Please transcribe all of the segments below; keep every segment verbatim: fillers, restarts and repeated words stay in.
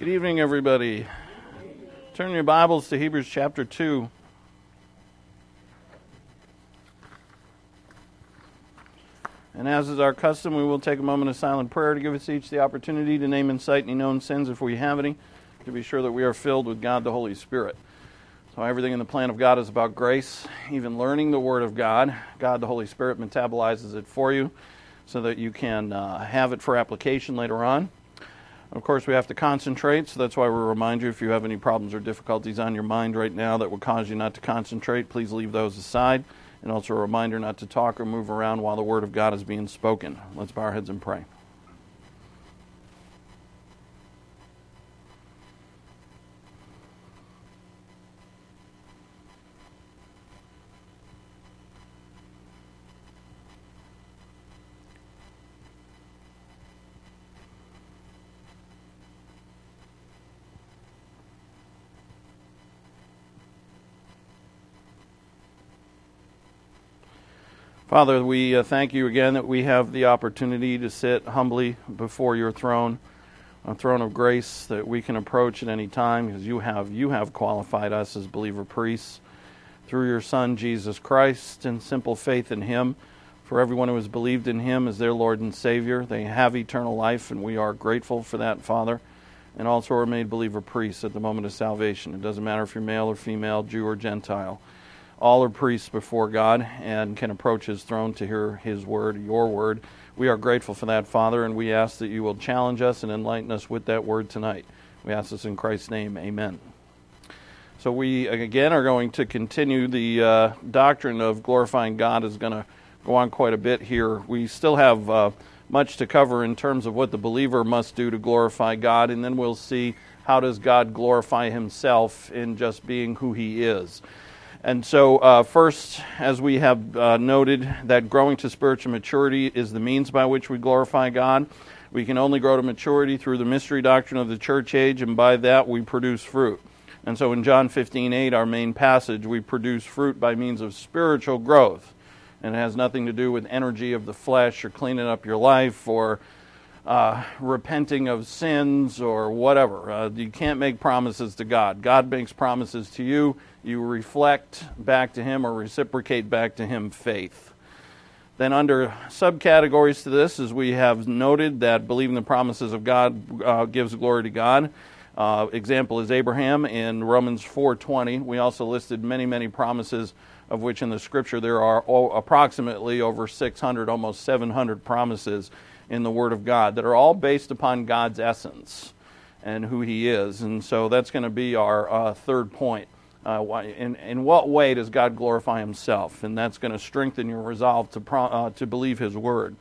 Good evening, everybody. Turn your Bibles to Hebrews chapter two. And as is our custom, we will take a moment of silent prayer to give us each the opportunity to name and cite any known sins if we have any, to be sure that we are filled with God the Holy Spirit. So everything in the plan of God is about grace, even learning the Word of God. God the Holy Spirit metabolizes it for you so that you can uh, have it for application later on. Of course, we have to concentrate, so that's why we remind you if you have any problems or difficulties on your mind right now that would cause you not to concentrate, please leave those aside. And also a reminder not to talk or move around while the Word of God is being spoken. Let's bow our heads and pray. Father, we uh, thank you again that we have the opportunity to sit humbly before your throne, a throne of grace that we can approach at any time because you have you have qualified us as believer priests through your Son, Jesus Christ, and simple faith in him. For everyone who has believed in him as their Lord and Savior, they have eternal life, and we are grateful for that, Father, and also are made believer priests at the moment of salvation. It doesn't matter if you're male or female, Jew or Gentile. All are priests before God and can approach his throne to hear his word, your word. We are grateful for that, Father, and we ask that you will challenge us and enlighten us with that word tonight. We ask this in Christ's name. Amen. So we, again, are going to continue the uh, doctrine of glorifying God. Is going to go on quite a bit here. We still have uh, much to cover in terms of what the believer must do to glorify God, and then we'll see how does God glorify himself in just being who he is. And so uh, first, as we have uh, noted, that growing to spiritual maturity is the means by which we glorify God. We can only grow to maturity through the mystery doctrine of the church age, and by that we produce fruit. And so in John fifteen eight, our main passage, we produce fruit by means of spiritual growth. And it has nothing to do with energy of the flesh or cleaning up your life or uh, repenting of sins or whatever. Uh, you can't make promises to God. God makes promises to you. You reflect back to him or reciprocate back to him faith. Then under subcategories to this, as we have noted, that believing the promises of God uh, gives glory to God. Uh, example is Abraham in Romans four twenty. We also listed many, many promises, of which in the Scripture there are approximately over six hundred, almost seven hundred promises in the Word of God that are all based upon God's essence and who he is. And so that's going to be our uh, third point. Uh, in, in what way does God glorify himself? And that's going to strengthen your resolve to pro, uh, to believe his word.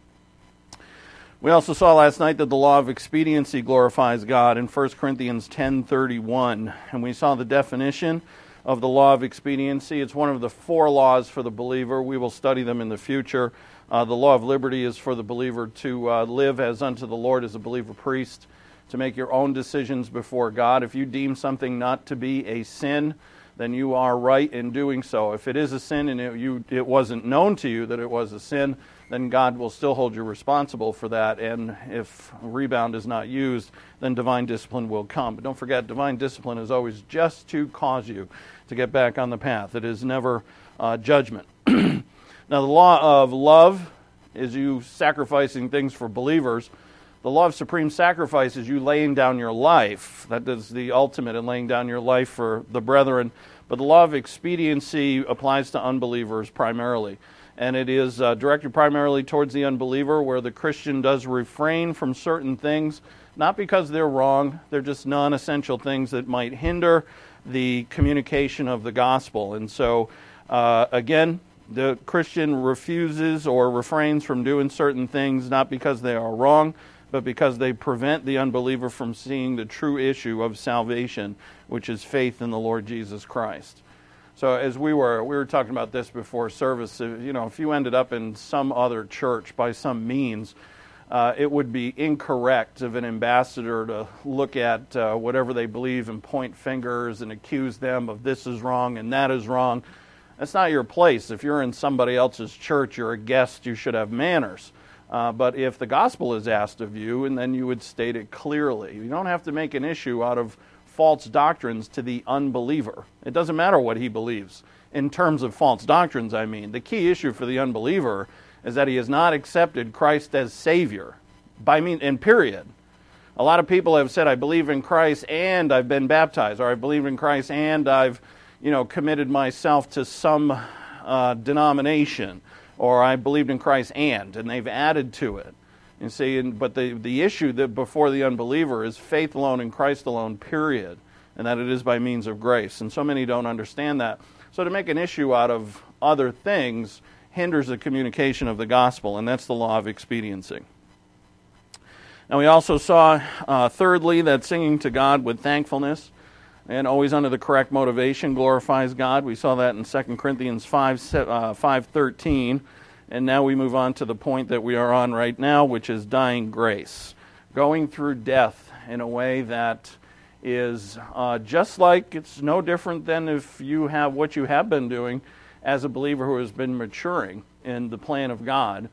We also saw last night that the law of expediency glorifies God in First Corinthians ten thirty-one. And we saw the definition of the law of expediency. It's one of the four laws for the believer. We will study them in the future. Uh, the law of liberty is for the believer to uh, live as unto the Lord as a believer priest, to make your own decisions before God. If you deem something not to be a sin, then you are right in doing so. If it is a sin and it, you, it wasn't known to you that it was a sin, then God will still hold you responsible for that. And if rebound is not used, then divine discipline will come. But don't forget, divine discipline is always just to cause you to get back on the path. It is never uh, judgment. Now, the law of love is you sacrificing things for believers. The law of supreme sacrifice is you laying down your life. That is the ultimate in laying down your life for the brethren. But the law of expediency applies to unbelievers primarily. And it is uh, directed primarily towards the unbeliever, where the Christian does refrain from certain things, not because they're wrong, they're just non-essential things that might hinder the communication of the gospel. And so, uh, again, the Christian refuses or refrains from doing certain things, not because they are wrong, but because they prevent the unbeliever from seeing the true issue of salvation, which is faith in the Lord Jesus Christ. So as we were we were talking about this before service, you know, if you ended up in some other church by some means, uh, it would be incorrect of an ambassador to look at uh, whatever they believe and point fingers and accuse them of this is wrong and that is wrong. That's not your place. If you're in somebody else's church, you're a guest, you should have manners. Uh, but if the gospel is asked of you, and then you would state it clearly. You don't have to make an issue out of false doctrines to the unbeliever. It doesn't matter what he believes. In terms of false doctrines, I mean. The key issue for the unbeliever is that he has not accepted Christ as Savior. By mean, and period. A lot of people have said, I believe in Christ and I've been baptized, or I believe in Christ and I've, you know, committed myself to some uh, denomination, or I believed in Christ and, and they've added to it. You see, and, but the, the issue that before the unbeliever is faith alone in Christ alone, period, and that it is by means of grace. And so many don't understand that. So to make an issue out of other things hinders the communication of the gospel, and that's the law of expediency. And we also saw, uh, thirdly, that singing to God with thankfulness and always under the correct motivation glorifies God. We saw that in Second Corinthians five thirteen. And now we move on to the point that we are on right now, which is dying grace. Going through death in a way that is uh, just like it's no different than if you have what you have been doing as a believer who has been maturing in the plan of God,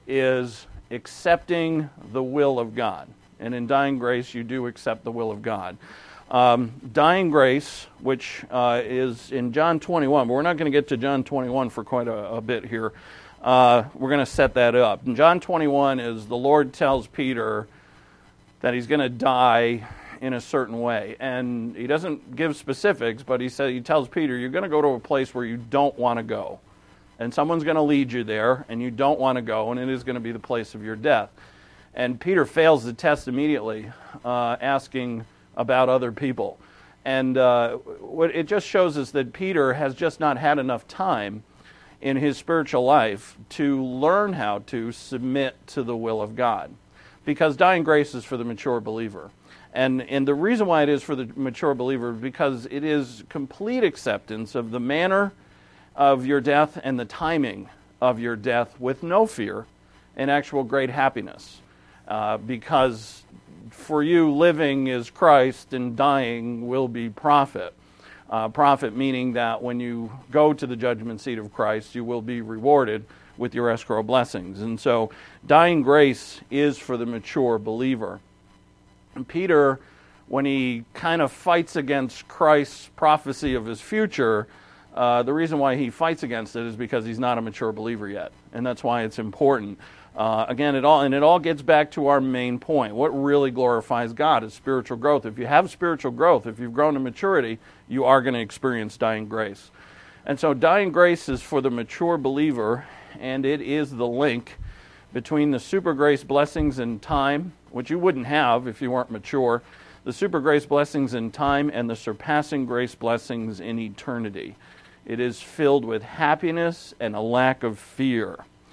is accepting the will of God. And in dying grace, you do accept the will of God. Um, dying grace, which uh, is in John twenty-one, but we're not going to get to John twenty-one for quite a, a bit here. Uh, we're going to set that up. In John twenty-one is the Lord tells Peter that he's going to die in a certain way. And he doesn't give specifics, but he said he tells Peter, you're going to go to a place where you don't want to go. And someone's going to lead you there, and you don't want to go, and it is going to be the place of your death. And Peter fails the test immediately, uh, asking about other people. And uh, what it just shows us that Peter has just not had enough time in his spiritual life to learn how to submit to the will of God. Because dying grace is for the mature believer. And, and the reason why it is for the mature believer is because it is complete acceptance of the manner of your death and the timing of your death with no fear and actual great happiness. Uh, because for you, living is Christ and dying will be profit. Uh, profit meaning that when you go to the judgment seat of Christ, you will be rewarded with your escrow blessings. And so dying grace is for the mature believer. And Peter, when he kind of fights against Christ's prophecy of his future, uh, the reason why he fights against it is because he's not a mature believer yet. And that's why it's important. Uh, again, it all and it all gets back to our main point. What really glorifies God is spiritual growth. If you have spiritual growth, if you've grown to maturity, you are going to experience dying grace. And so dying grace is for the mature believer, and it is the link between the super grace blessings in time, which you wouldn't have if you weren't mature, the super grace blessings in time and the surpassing grace blessings in eternity. It is filled with happiness and a lack of fear.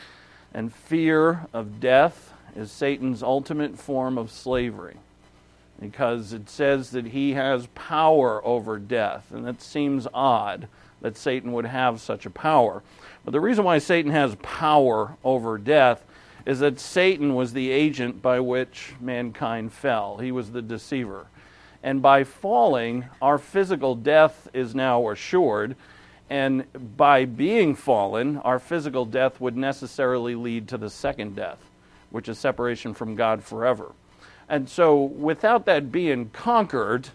And fear of death is Satan's ultimate form of slavery, because it says that he has power over death, and it seems odd that Satan would have such a power. But the reason why Satan has power over death is that Satan was the agent by which mankind fell. He was the deceiver. And by falling, our physical death is now assured. And by being fallen, our physical death would necessarily lead to the second death, which is separation from God forever. And so without that being conquered,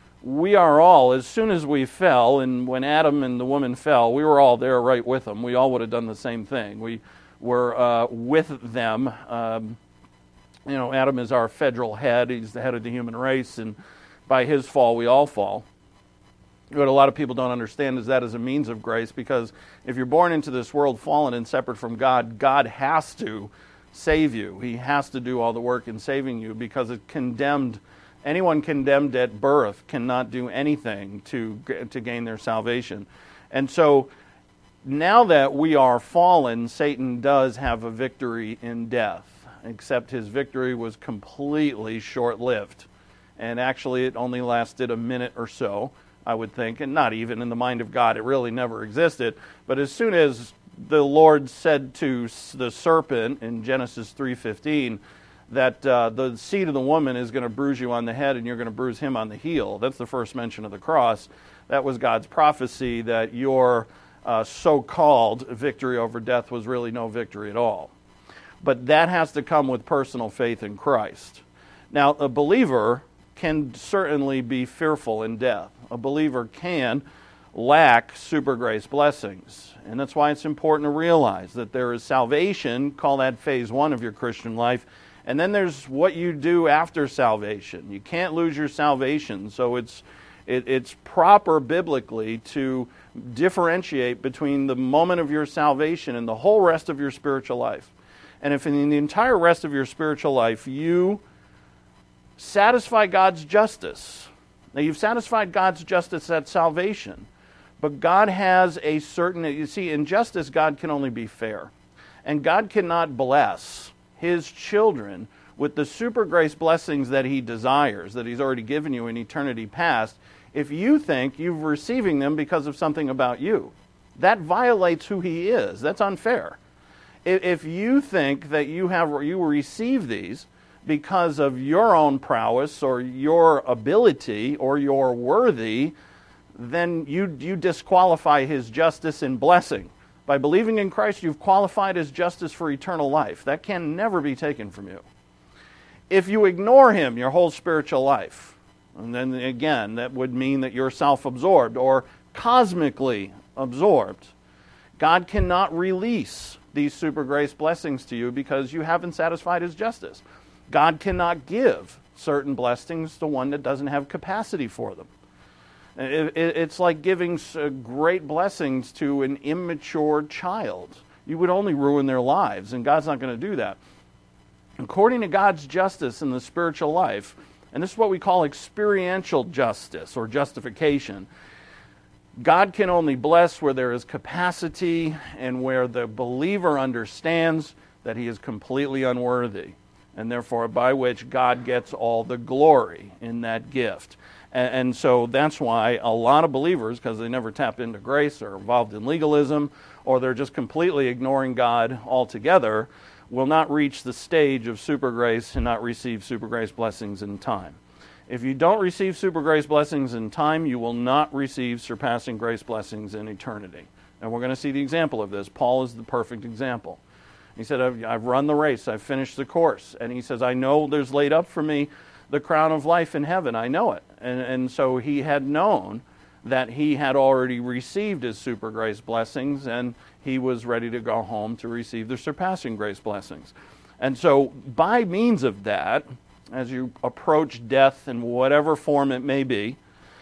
we are all, as soon as we fell, and when Adam and the woman fell, we were all there right with them. We all would have done the same thing. We were uh, with them. Um, you know, Adam is our federal head. He's the head of the human race, and by his fall, we all fall. What a lot of people don't understand is that as a means of grace, because if you're born into this world fallen and separate from God, God has to save you. He has to do all the work in saving you, because it condemned, anyone condemned at birth cannot do anything to, to gain their salvation. And so now that we are fallen, Satan does have a victory in death, except his victory was completely short-lived. And actually it only lasted a minute or so, I would think, and not even in the mind of God, it really never existed. But as soon as the Lord said to the serpent in Genesis three fifteen that uh, the seed of the woman is going to bruise you on the head and you're going to bruise him on the heel, that's the first mention of the cross. That was God's prophecy that your uh, so-called victory over death was really no victory at all. But that has to come with personal faith in Christ. Now, a believer can certainly be fearful in death. A believer can lack super grace blessings. And that's why it's important to realize that there is salvation, call that phase one of your Christian life, and then there's what you do after salvation. You can't lose your salvation, so it's it, it's proper biblically to differentiate between the moment of your salvation and the whole rest of your spiritual life. And if in the entire rest of your spiritual life you satisfy God's justice, now you've satisfied God's justice at salvation, but God has a certain, you see, in justice God can only be fair. And God cannot bless His children with the super grace blessings that He desires, that He's already given you in eternity past, if you think you're receiving them because of something about you. That violates who He is. That's unfair. If you think that you have you receive these because of your own prowess or your ability or you're worthy, then you you disqualify His justice and blessing. By believing in Christ, you've qualified His justice for eternal life. That can never be taken from you. If you ignore Him your whole spiritual life, and then again, that would mean that you're self-absorbed or cosmically absorbed. God cannot release these super grace blessings to you because you haven't satisfied His justice. God cannot give certain blessings to one that doesn't have capacity for them. It's like giving great blessings to an immature child. You would only ruin their lives, and God's not going to do that. According to God's justice in the spiritual life, and this is what we call experiential justice or justification, God can only bless where there is capacity and where the believer understands that he is completely unworthy, and therefore by which God gets all the glory in that gift. And so that's why a lot of believers, because they never tap into grace or are involved in legalism, or they're just completely ignoring God altogether, will not reach the stage of super grace and not receive super grace blessings in time. If you don't receive super grace blessings in time, you will not receive surpassing grace blessings in eternity. And we're going to see the example of this. Paul is the perfect example. He said, I've, I've run the race, I've finished the course. And he says, I know there's laid up for me the crown of life in heaven. I know it. And, and so he had known that he had already received his super grace blessings, and he was ready to go home to receive the surpassing grace blessings. And so by means of that, as you approach death in whatever form it may be,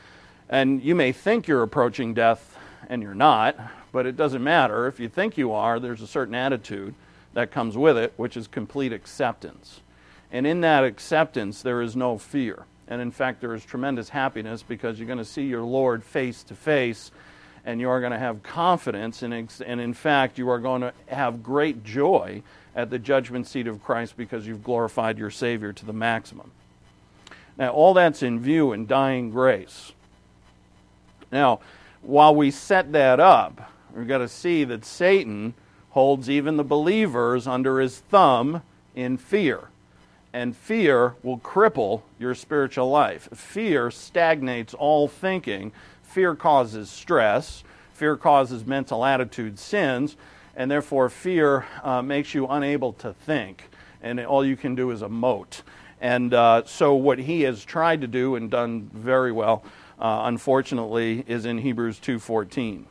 and you may think you're approaching death and you're not, but it doesn't matter. If you think you are, there's a certain attitude that comes with it, which is complete acceptance. And in that acceptance, there is no fear. And in fact, there is tremendous happiness because you're going to see your Lord face to face, and you are going to have confidence, and, and in fact, you are going to have great joy at the judgment seat of Christ because you've glorified your Savior to the maximum. Now, all that's in view in dying grace. Now, while we set that up, we've got to see that Satan holds even the believers under his thumb in fear. And fear will cripple your spiritual life. Fear stagnates all thinking. Fear causes stress. Fear causes mental attitude sins. And therefore fear uh, makes you unable to think. And all you can do is emote. And uh, so what he has tried to do and done very well, uh, unfortunately, is in Hebrews two fourteen.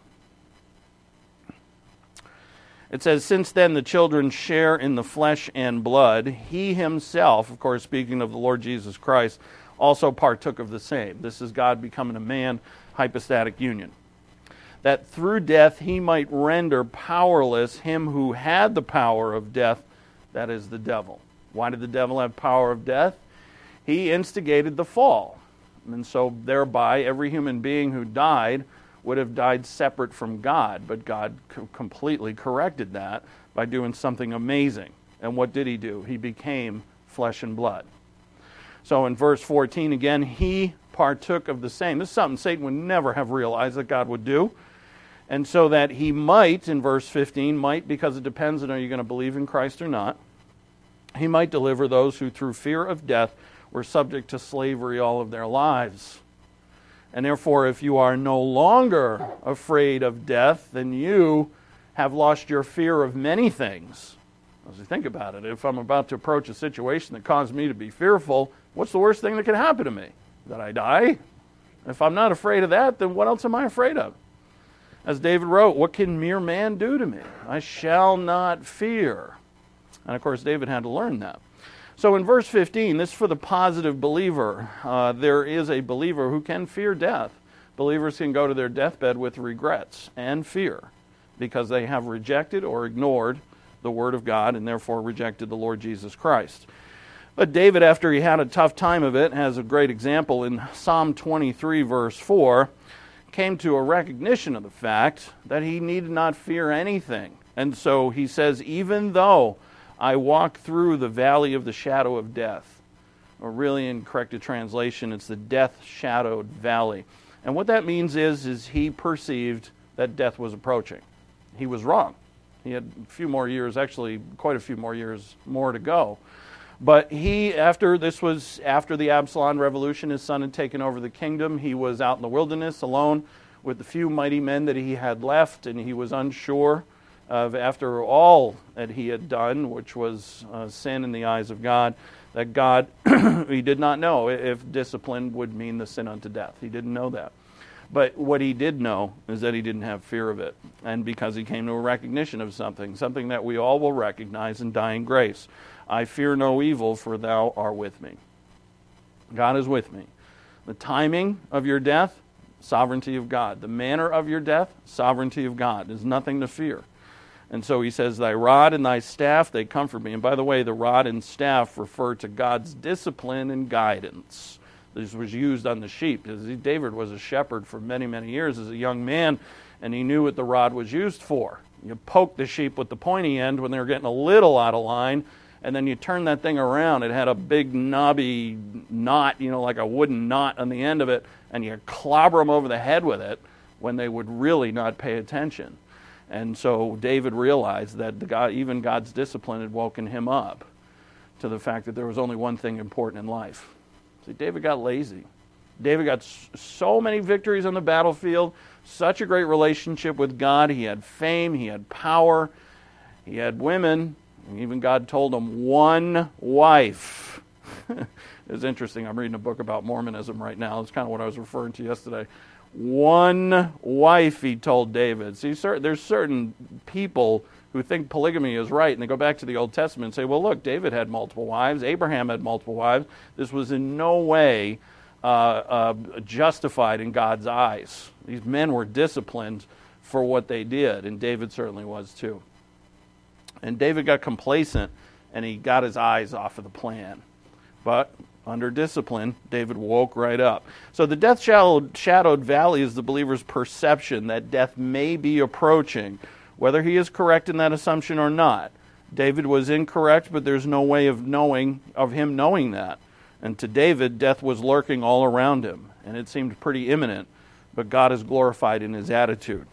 It says, since then the children share in the flesh and blood, he himself, of course speaking of the Lord Jesus Christ, also partook of the same. This is God becoming a man, hypostatic union. That through death he might render powerless him who had the power of death, that is the devil. Why did the devil have power of death? He instigated the fall. And so thereby every human being who died would have died separate from God, but God co- completely corrected that by doing something amazing. And what did he do? He became flesh and blood. So in verse fourteen again, he partook of the same. This is something Satan would never have realized that God would do. And so that he might, in verse fifteen, might, because it depends on are you going to believe in Christ or not, he might deliver those who through fear of death were subject to slavery all of their lives. And therefore, if you are no longer afraid of death, then you have lost your fear of many things. As you think about it, if I'm about to approach a situation that caused me to be fearful, what's the worst thing that can happen to me? That I die? If I'm not afraid of that, then what else am I afraid of? As David wrote, what can mere man do to me? I shall not fear. And of course, David had to learn that. So in verse fifteen, this is for the positive believer. Uh, there is a believer who can fear death. Believers can go to their deathbed with regrets and fear because they have rejected or ignored the Word of God and therefore rejected the Lord Jesus Christ. But David, after he had a tough time of it, has a great example in Psalm twenty-three, verse four, came to a recognition of the fact that he needed not fear anything. And so he says, even though I walk through the valley of the shadow of death, or really in corrected translation, it's the death-shadowed valley. And what that means is, is he perceived that death was approaching. He was wrong. He had a few more years, actually quite a few more years more to go. But he, after this was after the Absalom revolution, his son had taken over the kingdom. He was out in the wilderness alone with the few mighty men that he had left, and he was unsure of, after all that he had done, which was uh, sin in the eyes of God, that God, he did not know if discipline would mean the sin unto death. He didn't know that. But what he did know is that he didn't have fear of it. And because he came to a recognition of something, something that we all will recognize in dying grace. I fear no evil, for thou art with me. God is with me. The timing of your death, sovereignty of God. The manner of your death, sovereignty of God. There's nothing to fear. And so he says, thy rod and thy staff, they comfort me. And by the way, the rod and staff refer to God's discipline and guidance. This was used on the sheep. David was a shepherd for many, many years as a young man, and he knew what the rod was used for. You poke the sheep with the pointy end when they were getting a little out of line, and then you turn that thing around. It had a big knobby knot, you know, like a wooden knot on the end of it, and you clobber them over the head with it when they would really not pay attention. And so David realized that the God, even God's discipline had woken him up to the fact that there was only one thing important in life. See, David got lazy. David got so many victories on the battlefield, such a great relationship with God. He had fame, he had power, he had women. And even God told him one wife. It's interesting. I'm reading a book about Mormonism right now. It's kind of what I was referring to yesterday. One wife, he told David. See, there's certain people who think polygamy is right, and they go back to the Old Testament and say, well, look, David had multiple wives, Abraham had multiple wives. This was in no way uh, uh, justified in God's eyes. These men were disciplined for what they did, and David certainly was too. And David got complacent, and he got his eyes off of the plan. But under discipline, David woke right up. So the death-shadowed valley is the believer's perception that death may be approaching, whether he is correct in that assumption or not. David was incorrect, but there's no way of knowing of him knowing that. And to David, death was lurking all around him, and it seemed pretty imminent, but God is glorified in his attitude.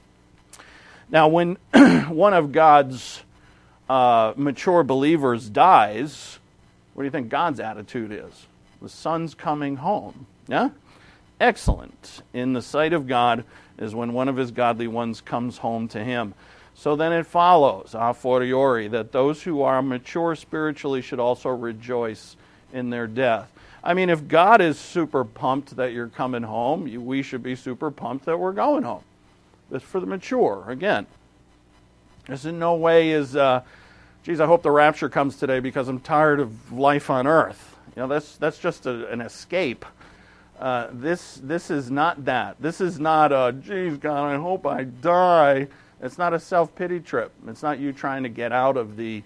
Now, when one of God's uh, mature believers dies, what do you think God's attitude is? The son's coming home. Yeah? Excellent. In the sight of God is when one of his godly ones comes home to him. So then it follows, a fortiori, that those who are mature spiritually should also rejoice in their death. I mean, if God is super pumped that you're coming home, we should be super pumped that we're going home. This is for the mature. Again, this in no way is, uh, geez, I hope the rapture comes today because I'm tired of life on earth. You know, that's that's just a, an escape. Uh, this this is not that. This is not a, geez, God, I hope I die. It's not a self-pity trip. It's not you trying to get out of the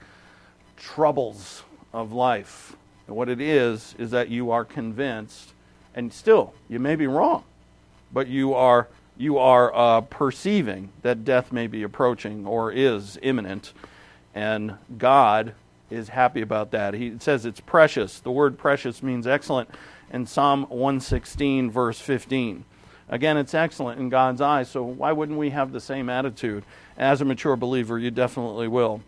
troubles of life. And what it is, is that you are convinced, and still, you may be wrong, but you are you are uh, perceiving that death may be approaching or is imminent, and God is happy about that. He says it's precious. The word precious means excellent in Psalm one sixteen, verse fifteen. Again, it's excellent in God's eyes, so why wouldn't we have the same attitude? As a mature believer, you definitely will.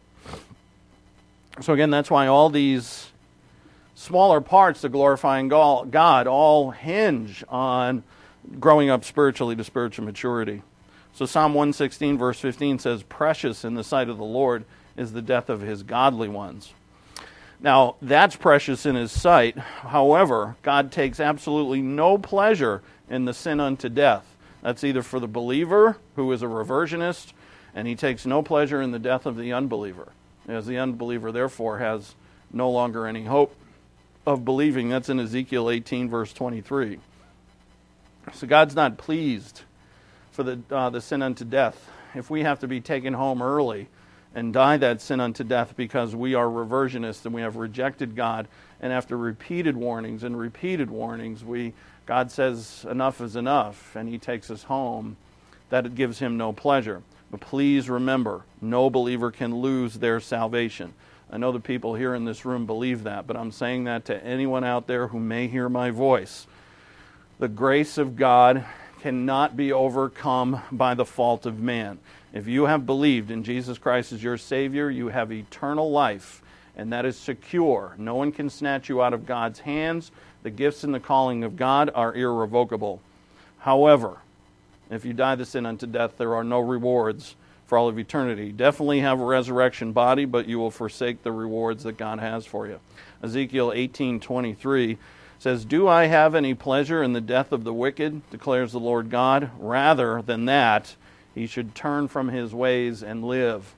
So again, that's why all these smaller parts of glorifying God all hinge on growing up spiritually to spiritual maturity. So Psalm one sixteen verse fifteen says, "Precious in the sight of the Lord is the death of his godly ones." Now, that's precious in his sight. However, God takes absolutely no pleasure in the sin unto death. That's either for the believer, who is a reversionist, and he takes no pleasure in the death of the unbeliever, as the unbeliever, therefore, has no longer any hope of believing. That's in Ezekiel eighteen, verse twenty-three. So God's not pleased for the uh, the sin unto death. If we have to be taken home early and die that sin unto death because we are reversionists and we have rejected God, and after repeated warnings and repeated warnings, we God says enough is enough, and he takes us home, that it gives him no pleasure. But please remember, no believer can lose their salvation. I know the people here in this room believe that, but I'm saying that to anyone out there who may hear my voice. The grace of God cannot be overcome by the fault of man. If you have believed in Jesus Christ as your Savior, you have eternal life, and that is secure. No one can snatch you out of God's hands. The gifts and the calling of God are irrevocable. However, if you die the sin unto death, there are no rewards for all of eternity. Definitely have a resurrection body, but you will forsake the rewards that God has for you. Ezekiel eighteen twenty-three says, "Do I have any pleasure in the death of the wicked, declares the Lord God? Rather than that, he should turn from his ways and live."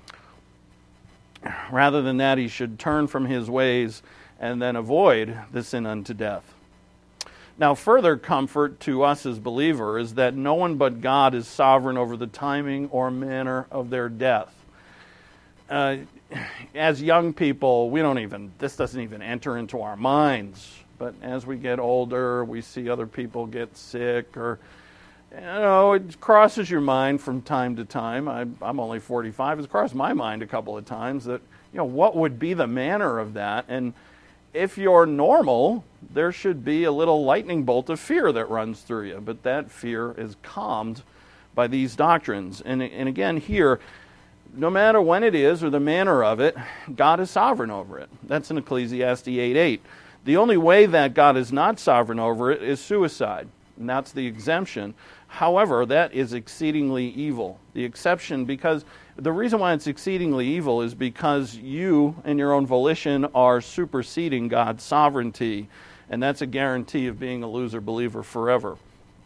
Rather than that, he should turn from his ways and then avoid the sin unto death. Now, further comfort to us as believers is that no one but God is sovereign over the timing or manner of their death. Uh, as young people, we don't even, this doesn't even enter into our minds. But as we get older, we see other people get sick, or, you know, it crosses your mind from time to time. I, I'm only forty-five. It's crossed my mind a couple of times that, you know, what would be the manner of that? And if you're normal, there should be a little lightning bolt of fear that runs through you. But that fear is calmed by these doctrines. And, and again, here, no matter when it is or the manner of it, God is sovereign over it. That's in Ecclesiastes eight eight. The only way that God is not sovereign over it is suicide, and that's the exemption. However, that is exceedingly evil. The exception, because the reason why it's exceedingly evil is because you, in your own volition, are superseding God's sovereignty, and that's a guarantee of being a loser believer forever.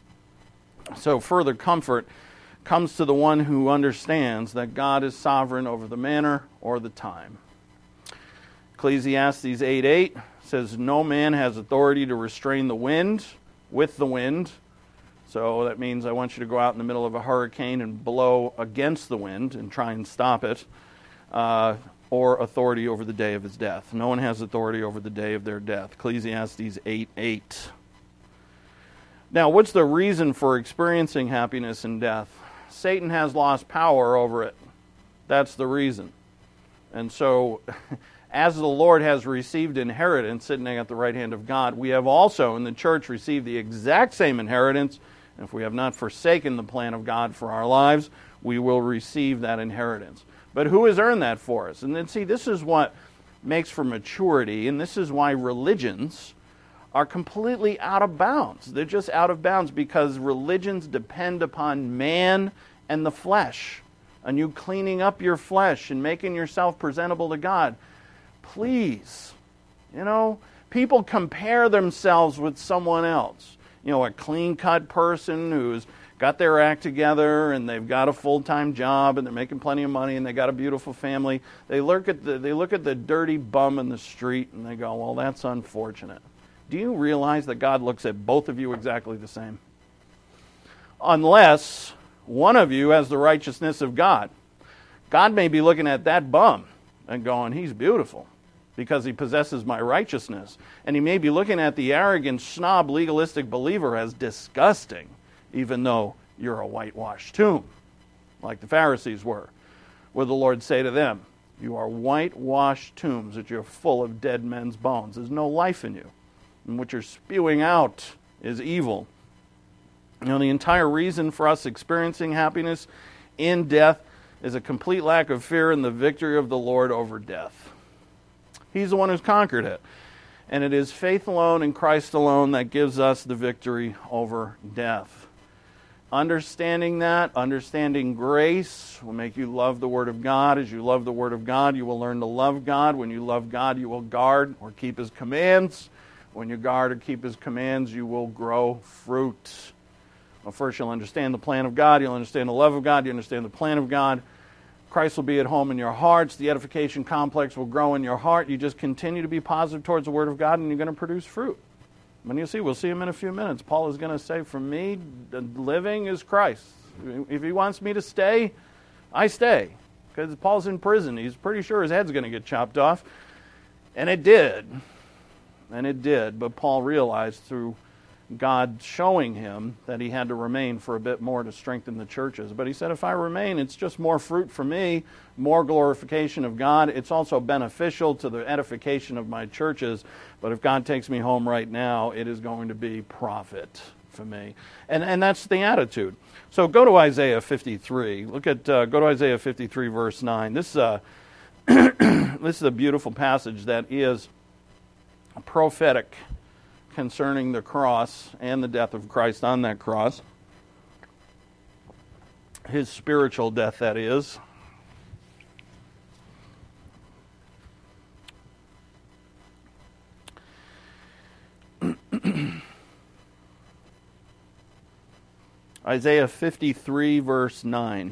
So further comfort comes to the one who understands that God is sovereign over the manner or the time. Ecclesiastes eight eight says, "No man has authority to restrain the wind with the wind." So that means I want you to go out in the middle of a hurricane and blow against the wind and try and stop it, uh, or authority over the day of his death. No one has authority over the day of their death. Ecclesiastes eight eight. Now, what's the reason for experiencing happiness in death? Satan has lost power over it. That's the reason. And so, as the Lord has received inheritance sitting at the right hand of God, we have also in the church received the exact same inheritance. And if we have not forsaken the plan of God for our lives, we will receive that inheritance. But who has earned that for us? And then see, this is what makes for maturity, and this is why religions are completely out of bounds. They're just out of bounds because religions depend upon man and the flesh, and you cleaning up your flesh and making yourself presentable to God. Please, you know, people compare themselves with someone else. You know, a clean-cut person who's got their act together and they've got a full-time job and they're making plenty of money and they got a beautiful family. They look at the they look at the dirty bum in the street and they go, "Well, that's unfortunate." Do you realize that God looks at both of you exactly the same? Unless one of you has the righteousness of God. God may be looking at that bum and going, "He's beautiful because he possesses my righteousness." And he may be looking at the arrogant, snob, legalistic believer as disgusting, even though you're a whitewashed tomb, like the Pharisees were. Would the Lord say to them, "You are whitewashed tombs, that you're full of dead men's bones. There's no life in you. And what you're spewing out is evil." You know, the entire reason for us experiencing happiness in death is a complete lack of fear in the victory of the Lord over death. He's the one who's conquered it. And it is faith alone in Christ alone that gives us the victory over death. Understanding that, understanding grace will make you love the Word of God. As you love the Word of God, you will learn to love God. When you love God, you will guard or keep His commands. When you guard or keep His commands, you will grow fruit. Well, first you'll understand the plan of God. You'll understand the love of God. You understand the plan of God. Christ will be at home in your hearts. The edification complex will grow in your heart. You just continue to be positive towards the Word of God, and you're going to produce fruit. When you see, we'll see him in a few minutes. Paul is going to say, for me, living is Christ. If he wants me to stay, I stay. Because Paul's in prison. He's pretty sure his head's going to get chopped off. And it did. And it did. But Paul realized through God showing him that he had to remain for a bit more to strengthen the churches. But he said, if I remain, it's just more fruit for me, more glorification of God. It's also beneficial to the edification of my churches. But if God takes me home right now, it is going to be profit for me. And and that's the attitude. So go to Isaiah fifty-three. Look at uh, go to Isaiah fifty-three, verse nine. This uh, this is a beautiful passage that is prophetic concerning the cross and the death of Christ on that cross. His spiritual death, that is. Isaiah fifty-three, verse nine.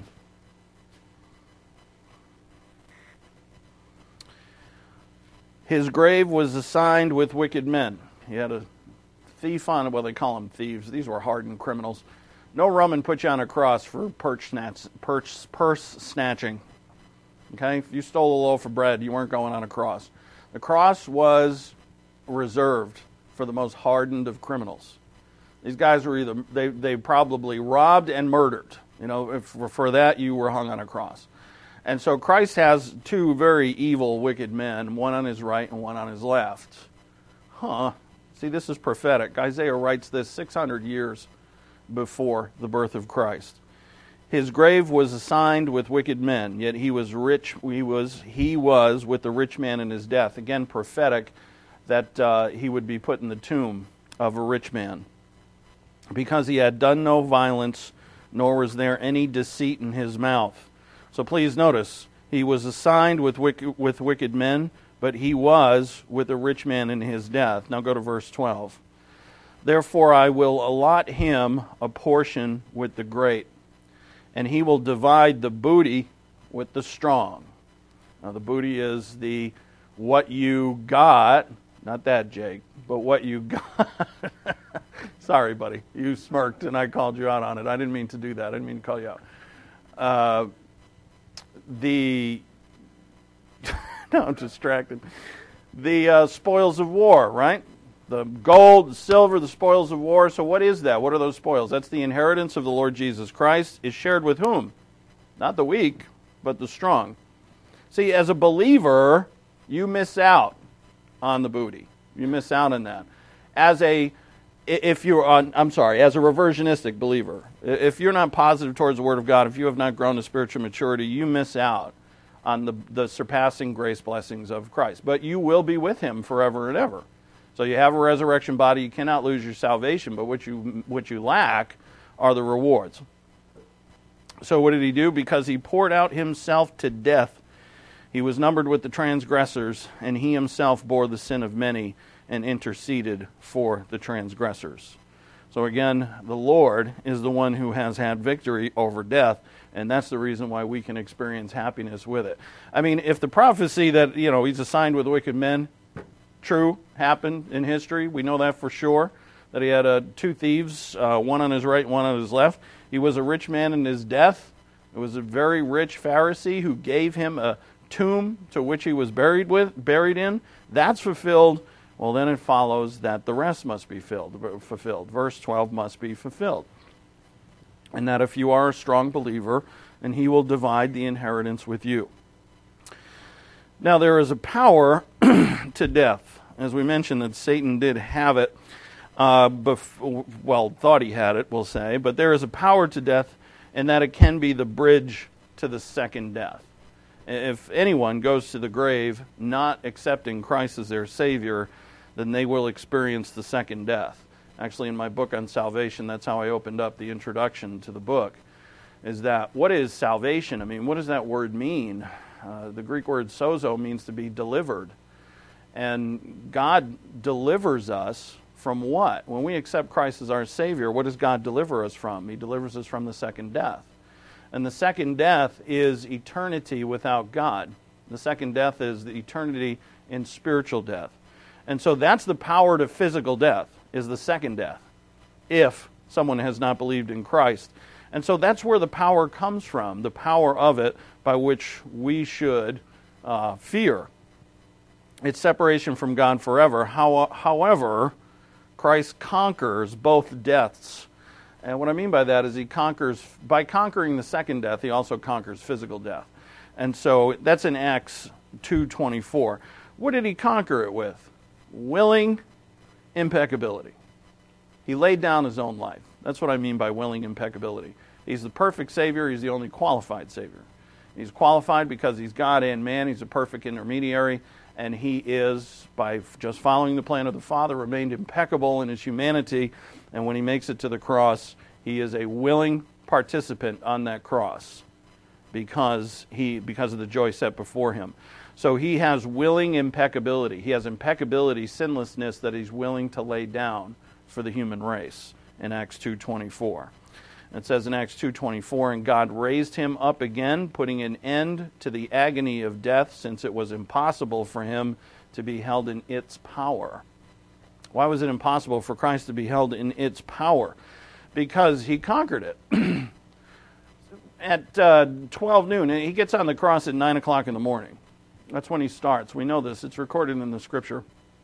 His grave was assigned with wicked men. He had a thief on it. Well, they call them thieves. These were hardened criminals. No Roman put you on a cross for purse, snatch, purse, purse snatching. Okay? If you stole a loaf of bread, you weren't going on a cross. The cross was reserved for the most hardened of criminals. These guys were either, they, they probably robbed and murdered. You know, if for that you were hung on a cross. And so Christ has two very evil, wicked men, one on his right and one on his left. Huh. See, this is prophetic. Isaiah writes this six hundred years before the birth of Christ. His grave was assigned with wicked men, yet he was rich. He was, he was with the rich man in his death. Again, prophetic that uh, he would be put in the tomb of a rich man. Because he had done no violence, nor was there any deceit in his mouth. So please notice, he was assigned with wicked, with wicked men, but he was with a rich man in his death. Now go to verse twelve. Therefore I will allot him a portion with the great, and he will divide the booty with the strong. Now the booty is the what you got, not that, Jake, but what you got. Sorry, buddy. You smirked and I called you out on it. I didn't mean to do that. I didn't mean to call you out. Uh, the... no, I'm distracted. The uh, spoils of war, right? The gold, the silver, the spoils of war. So what is that? What are those spoils? That's the inheritance of the Lord Jesus Christ. Is shared with whom? Not the weak, but the strong. See, as a believer, you miss out on the booty. You miss out on that. As a, if you're on, I'm sorry, as a reversionistic believer, if you're not positive towards the Word of God, if you have not grown to spiritual maturity, you miss out on the, the surpassing grace blessings of Christ. But you will be with Him forever and ever. So you have a resurrection body. You cannot lose your salvation, but what you what you lack are the rewards. So what did He do? Because He poured out Himself to death, He was numbered with the transgressors, and He Himself bore the sin of many and interceded for the transgressors. So again, the Lord is the one who has had victory over death, and that's the reason why we can experience happiness with it. I mean, if the prophecy that, you know, He's assigned with wicked men, true, happened in history, we know that for sure, that He had uh, two thieves, uh, one on His right, one on His left. He was a rich man in His death. It was a very rich Pharisee who gave Him a tomb to which He was buried with, buried in. That's fulfilled. Well, then it follows that the rest must be filled, fulfilled. Verse twelve must be fulfilled. And that if you are a strong believer, then He will divide the inheritance with you. Now, there is a power to death. As we mentioned, that Satan did have it, uh, bef- well, thought he had it, we'll say, but there is a power to death, and that it can be the bridge to the second death. If anyone goes to the grave not accepting Christ as their Savior, then they will experience the second death. Actually, in my book on salvation, that's how I opened up the introduction to the book, is that what is salvation? I mean, what does that word mean? Uh, the Greek word sozo means to be delivered. And God delivers us from what? When we accept Christ as our Savior, what does God deliver us from? He delivers us from the second death. And the second death is eternity without God. The second death is the eternity in spiritual death. And so that's the power to physical death, is the second death, if someone has not believed in Christ. And so that's where the power comes from, the power of it by which we should uh, fear. It's separation from God forever. How, however, Christ conquers both deaths. And what I mean by that is he conquers, by conquering the second death, he also conquers physical death. And so that's in Acts two twenty-four. What did he conquer it with? Willing impeccability. He laid down his own life. That's what I mean by willing impeccability. He's the perfect Savior. He's the only qualified Savior. He's qualified because he's God and man. He's a perfect intermediary. And he is, by just following the plan of the Father, remained impeccable in his humanity. And when he makes it to the cross, he is a willing participant on that cross because he because of the joy set before him. So he has willing impeccability. He has impeccability, sinlessness that he's willing to lay down for the human race in Acts two twenty-four. It says in Acts two twenty-four, and God raised him up again, putting an end to the agony of death, since it was impossible for him to be held in its power. Why was it impossible for Christ to be held in its power? Because he conquered it. At uh, twelve noon, and he gets on the cross at nine o'clock in the morning. That's when he starts. We know this. It's recorded in the Scripture.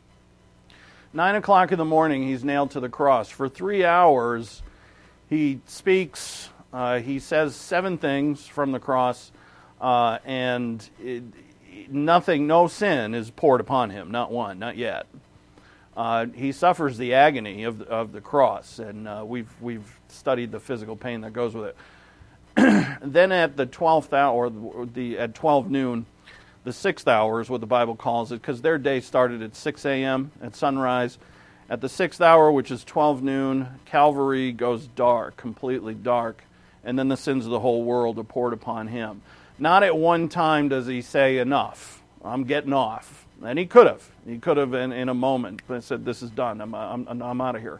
nine o'clock in the morning, he's nailed to the cross. For three hours, he speaks. Uh, he says seven things from the cross, uh, and it, nothing, no sin is poured upon him. Not one, not yet. Uh, he suffers the agony of the, of the cross, and uh, we've we've studied the physical pain that goes with it. Then at the twelfth hour, the at twelve noon, the sixth hour is what the Bible calls it, because their day started at six a.m. at sunrise. At the sixth hour, which is twelve noon, Calvary goes dark, completely dark, and then the sins of the whole world are poured upon him. Not at one time does he say, enough, I'm getting off. And he could have. He could have in, in a moment, but said, this is done, I'm, I'm, I'm out of here.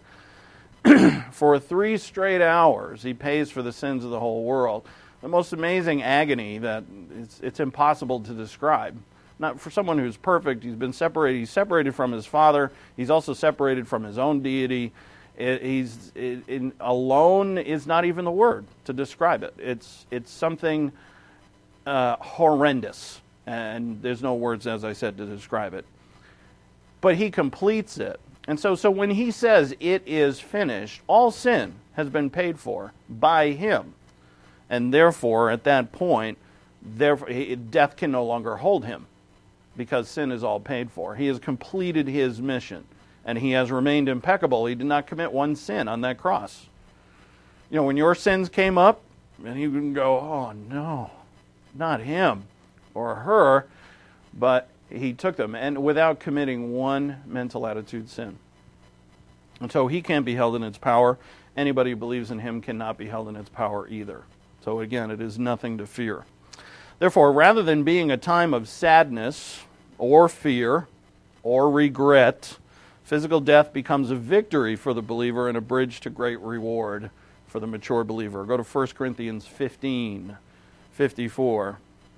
For three straight hours, he pays for the sins of the whole world. The most amazing agony that it's, it's impossible to describe. Not for someone who's perfect. He's been separated. He's separated from his Father. He's also separated from his own deity. It, he's it, in, alone is not even the word to describe it. It's it's something uh, horrendous, and there's no words, as I said, to describe it. But he completes it. And so, so when he says it is finished, all sin has been paid for by him. And therefore, at that point, therefore, death can no longer hold him because sin is all paid for. He has completed his mission, and he has remained impeccable. He did not commit one sin on that cross. You know, when your sins came up, and you can go, oh, no, not him or her, but he took them, and without committing one mental attitude sin. And so he can't be held in its power. Anybody who believes in him cannot be held in its power either. So again, it is nothing to fear. Therefore, rather than being a time of sadness or fear or regret, physical death becomes a victory for the believer and a bridge to great reward for the mature believer. Go to First Corinthians fifteen fifty-four.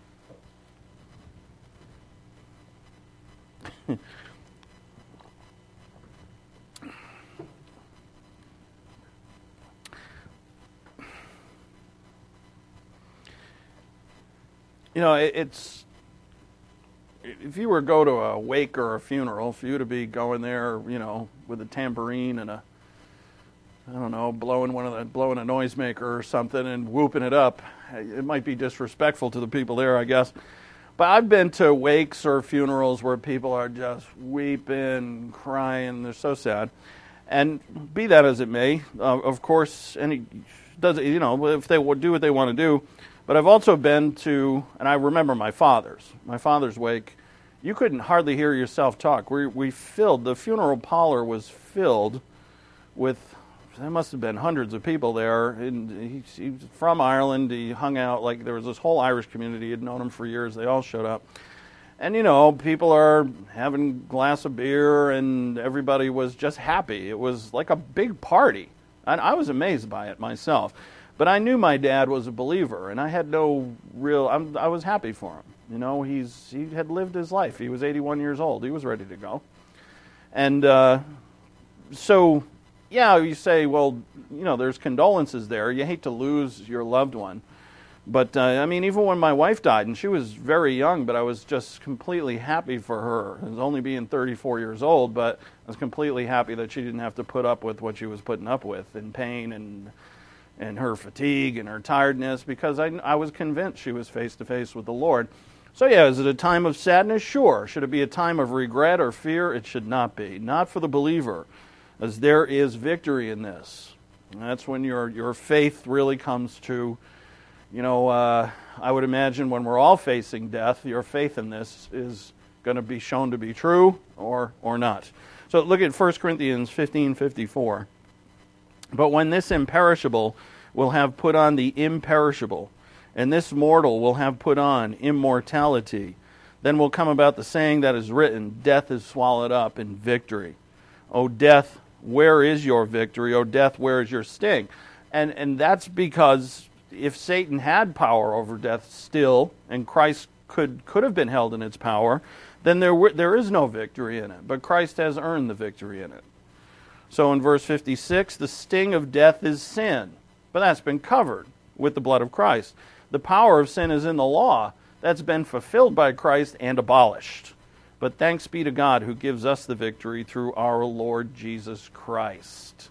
You know, it's, if you were to go to a wake or a funeral, for you to be going there, you know, with a tambourine and a, I don't know, blowing one of the, blowing a noisemaker or something and whooping it up, it might be disrespectful to the people there, I guess. But I've been to wakes or funerals where people are just weeping, crying, they're so sad. And be that as it may, uh, of course, any does you know, if they do what they want to do. But I've also been to, and I remember my father's, my father's wake. You couldn't hardly hear yourself talk. We we filled, the funeral parlor was filled with, there must have been hundreds of people there. And he, he's from Ireland. He hung out, like there was this whole Irish community. He had known him for years. They all showed up. And, you know, people are having a glass of beer, and everybody was just happy. It was like a big party. And I was amazed by it myself. But I knew my dad was a believer, and I had no real, I'm, I was happy for him. You know, he's he had lived his life. He was eighty-one years old. He was ready to go. And uh, so, yeah, you say, well, you know, there's condolences there. You hate to lose your loved one. But, uh, I mean, even when my wife died, and she was very young, but I was just completely happy for her. It was only being thirty-four years old, but I was completely happy that she didn't have to put up with what she was putting up with in pain and and her fatigue and her tiredness, because I, I was convinced she was face-to-face with the Lord. So, yeah, is it a time of sadness? Sure. Should it be a time of regret or fear? It should not be. Not for the believer, as there is victory in this. And that's when your your faith really comes to... You know, uh, I would imagine when we're all facing death, your faith in this is going to be shown to be true or or not. So look at First Corinthians fifteen fifty-four. But when this imperishable will have put on the imperishable, and this mortal will have put on immortality, then will come about the saying that is written, death is swallowed up in victory. O death, where is your victory? O death, where is your sting? And and that's because... if Satan had power over death still, and Christ could could have been held in its power, then there were, there is no victory in it. But Christ has earned the victory in it. So in verse fifty-six, the sting of death is sin. But that's been covered with the blood of Christ. The power of sin is in the law. That's been fulfilled by Christ and abolished. But thanks be to God who gives us the victory through our Lord Jesus Christ.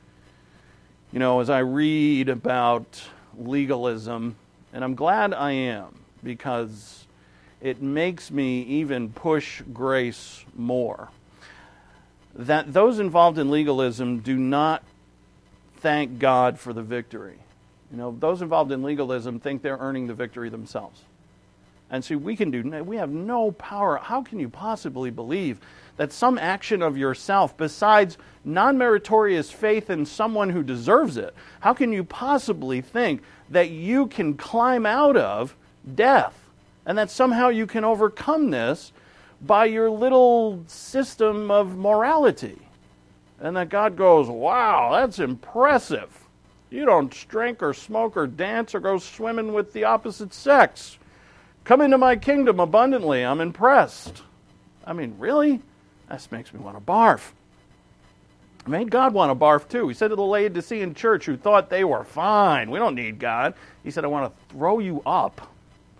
You know, as I read about legalism, and I'm glad I am, because it makes me even push grace more. That those involved in legalism do not thank God for the victory. You know, those involved in legalism think they're earning the victory themselves. And see, we can do, we have no power. How can you possibly believe that some action of yourself, besides non-meritorious faith in someone who deserves it, how can you possibly think that you can climb out of death, and that somehow you can overcome this by your little system of morality? And that God goes, wow, that's impressive. You don't drink or smoke or dance or go swimming with the opposite sex. Come into my kingdom abundantly. I'm impressed. I mean, really? That makes me want to barf. It made God want to barf too. He said to the Laodicean church who thought they were fine, we don't need God. He said, I want to throw you up.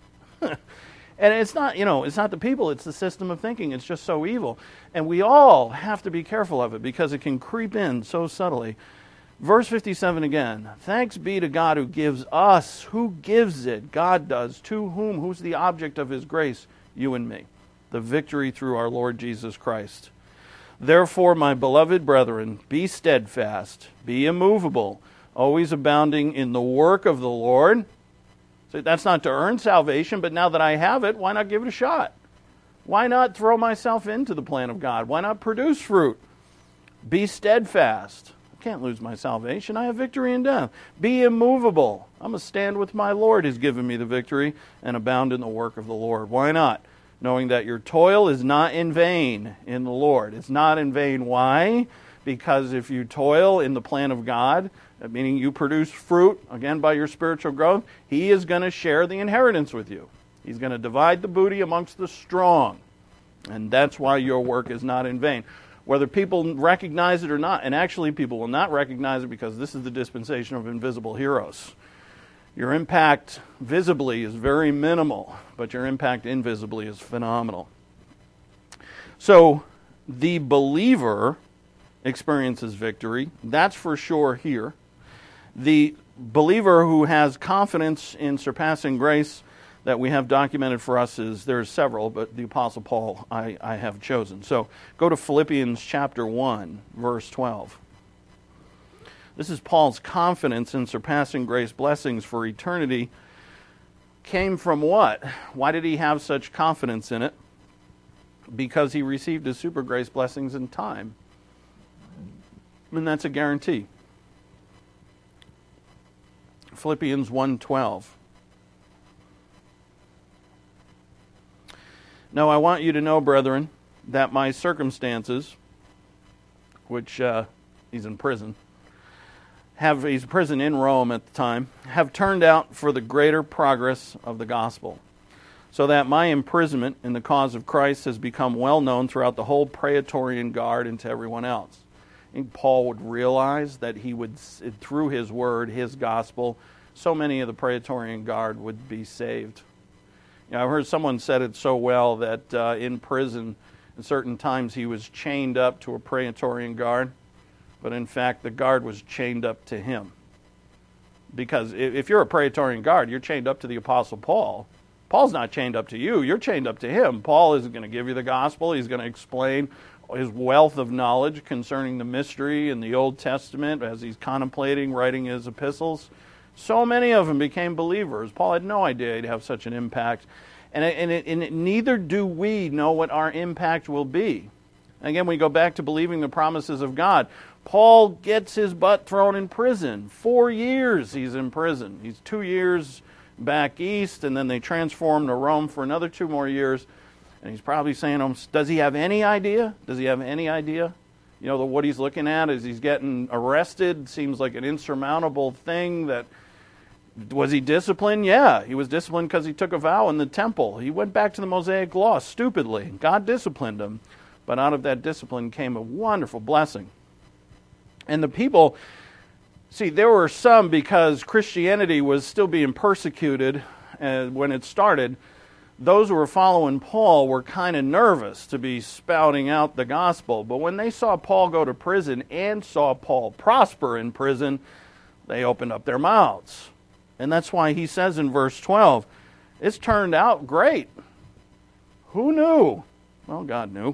And it's not, you know, it's not the people, it's the system of thinking. It's just so evil. And we all have to be careful of it because it can creep in so subtly. Verse fifty-seven again. Thanks be to God who gives us, who gives it? God does. To whom? Who's the object of his grace? You and me. The victory through our Lord Jesus Christ. Therefore, my beloved brethren, be steadfast, be immovable, always abounding in the work of the Lord. So that's not to earn salvation, but now that I have it, why not give it a shot? Why not throw myself into the plan of God? Why not produce fruit? Be steadfast. I can't lose my salvation. I have victory in death. Be immovable. I'm going to stand with my Lord who's given me the victory and abound in the work of the Lord. Why not? Knowing that your toil is not in vain in the Lord. It's not in vain. Why? Because if you toil in the plan of God, meaning you produce fruit, again, by your spiritual growth, He is going to share the inheritance with you. He's going to divide the booty amongst the strong. And that's why your work is not in vain. Whether people recognize it or not, and actually people will not recognize it because this is the dispensation of invisible heroes. Your impact visibly is very minimal, but your impact invisibly is phenomenal. So, the believer experiences victory. That's for sure here. The believer who has confidence in surpassing grace that we have documented for us is, there's several, but the Apostle Paul I, I have chosen. So, go to Philippians chapter one, verse twelve. This is Paul's confidence in surpassing grace blessings for eternity. Came from what? Why did he have such confidence in it? Because he received his super grace blessings in time. And that's a guarantee. Philippians one twelve. Now I want you to know, brethren, that my circumstances, which uh, he's in prison, have he's in prison in Rome at the time, have turned out for the greater progress of the gospel, so that my imprisonment in the cause of Christ has become well known throughout the whole Praetorian Guard and to everyone else. I think Paul would realize that he would, through his word, his gospel, so many of the Praetorian Guard would be saved. You know, I've heard someone said it so well that uh, in prison, at certain times he was chained up to a Praetorian Guard, but in fact the guard was chained up to him. Because if you're a Praetorian Guard, you're chained up to the Apostle Paul. Paul's not chained up to you, you're chained up to him. Paul isn't going to give you the gospel, he's going to explain his wealth of knowledge concerning the mystery in the Old Testament as he's contemplating writing his epistles. So many of them became believers. Paul had no idea he'd have such an impact. And, it, and, it, and it, neither do we know what our impact will be. Again, we go back to believing the promises of God. Paul gets his butt thrown in prison. Four years he's in prison. He's two years back east, and then they transfer him to Rome for another two more years. And he's probably saying, does he have any idea? Does he have any idea? You know, the, what he's looking at is he's getting arrested. Seems like an insurmountable thing. That was he disciplined? Yeah, he was disciplined because he took a vow in the temple. He went back to the Mosaic law stupidly. God disciplined him. But out of that discipline came a wonderful blessing. And the people, see, there were some, because Christianity was still being persecuted uh, when it started, those who were following Paul were kind of nervous to be spouting out the gospel. But when they saw Paul go to prison and saw Paul prosper in prison, they opened up their mouths. And that's why he says in verse twelve, it's turned out great. Who knew? Well, God knew.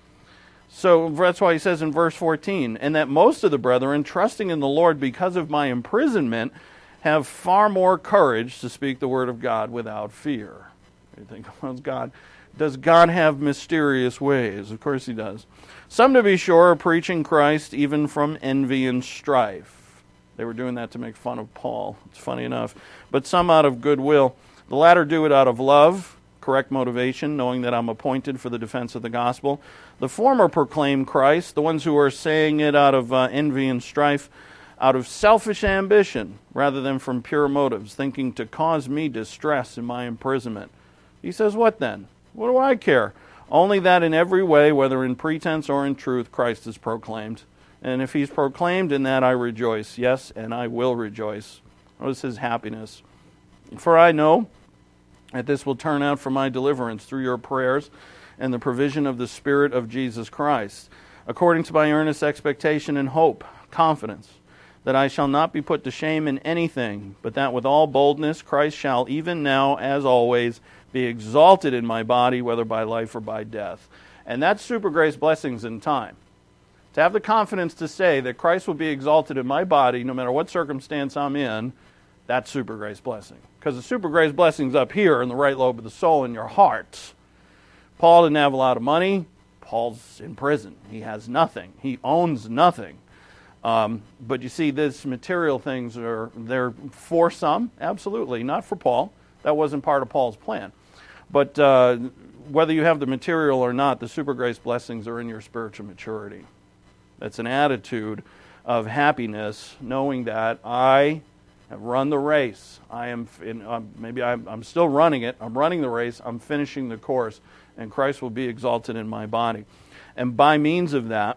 So that's why he says in verse fourteen, and that most of the brethren, trusting in the Lord because of my imprisonment, have far more courage to speak the word of God without fear. You think, well, God, does God have mysterious ways? Of course he does. Some, to be sure, are preaching Christ even from envy and strife. They were doing that to make fun of Paul. It's funny enough. But some out of goodwill. The latter do it out of love, correct motivation, knowing that I'm appointed for the defense of the gospel. The former proclaim Christ, the ones who are saying it out of uh, envy and strife, out of selfish ambition, rather than from pure motives, thinking to cause me distress in my imprisonment. He says, what then? What do I care? Only that in every way, whether in pretense or in truth, Christ is proclaimed. And if he's proclaimed, in that I rejoice. Yes, and I will rejoice. Notice his happiness. For I know that this will turn out for my deliverance through your prayers and the provision of the Spirit of Jesus Christ, according to my earnest expectation and hope, confidence, that I shall not be put to shame in anything, but that with all boldness Christ shall even now, as always, be exalted in my body, whether by life or by death. And that's super grace blessings in time. To have the confidence to say that Christ will be exalted in my body, no matter what circumstance I'm in, that's super grace blessing. Because the super grace blessing's up here in the right lobe of the soul in your heart. Paul didn't have a lot of money. Paul's in prison. He has nothing. He owns nothing. Um, but you see, these material things are they're for some, absolutely, not for Paul. That wasn't part of Paul's plan. But uh, whether you have the material or not, the super grace blessings are in your spiritual maturity. That's an attitude of happiness, knowing that I have run the race. I am in, uh, maybe I'm, I'm still running it. I'm running the race. I'm finishing the course, and Christ will be exalted in my body. And by means of that,